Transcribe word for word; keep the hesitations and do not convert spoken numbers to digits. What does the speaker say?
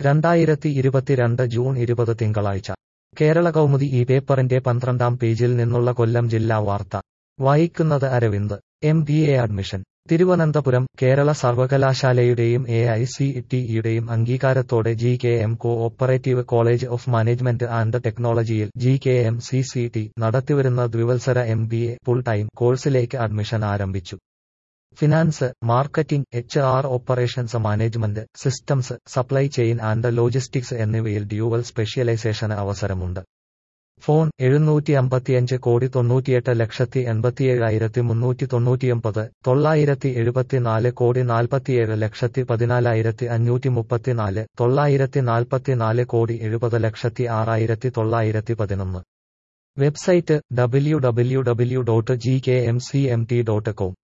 രണ്ടായിരത്തി ഇരുപത്തിരണ്ട് ജൂൺ ഇരുപത് തിങ്കളാഴ്ച കേരള കൗമുദി ഈ പേപ്പറിന്റെ പന്ത്രണ്ടാം പേജിൽ നിന്നുള്ള കൊല്ലം ജില്ലാ വാർത്ത വായിക്കുന്നത് Aravind. M B A admission Thiruvananthapuram. Kerala സർവകലാശാലയുടെയും എ ഐ സി ടി ഇയുടെയും അംഗീകാരത്തോടെ G K M cooperative college of management and ടെക്നോളജിയിൽ G K M C C T നടത്തിവരുന്ന ദ്വിവത്സര M B A full time കോഴ്സിലേക്ക് അഡ്മിഷൻ ആരംഭിച്ചു. Finance, marketing, H R, operations management, systems, supply chain and logistics എന്നിവയിൽ dual സ്പെഷ്യലൈസേഷന് അവസരമുണ്ട്. Phone എഴുന്നൂറ്റി അമ്പത്തിയഞ്ച് കോടി തൊണ്ണൂറ്റിയെട്ട് ലക്ഷത്തി എൺപത്തിയേഴായിരത്തി മുന്നൂറ്റി തൊണ്ണൂറ്റിയൊമ്പത് തൊള്ളായിരത്തി എഴുപത്തിനാല് കോടി നാൽപ്പത്തിയേഴ് ലക്ഷത്തി പതിനാലായിരത്തി അഞ്ഞൂറ്റി മുപ്പത്തിനാല് തൊള്ളായിരത്തി നാൽപ്പത്തിനാല് കോടി എഴുപത് ലക്ഷത്തി ആറായിരത്തി തൊള്ളായിരത്തി പതിനൊന്ന്. Website W W W dot G K M C M T dot com